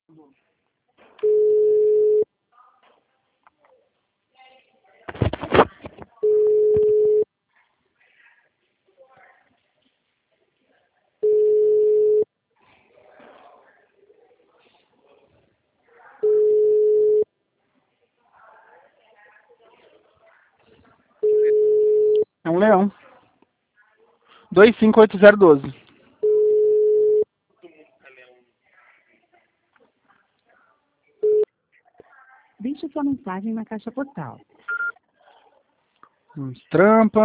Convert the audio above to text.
É um leão. 258012. Deixe sua mensagem na caixa postal. Uns trampa.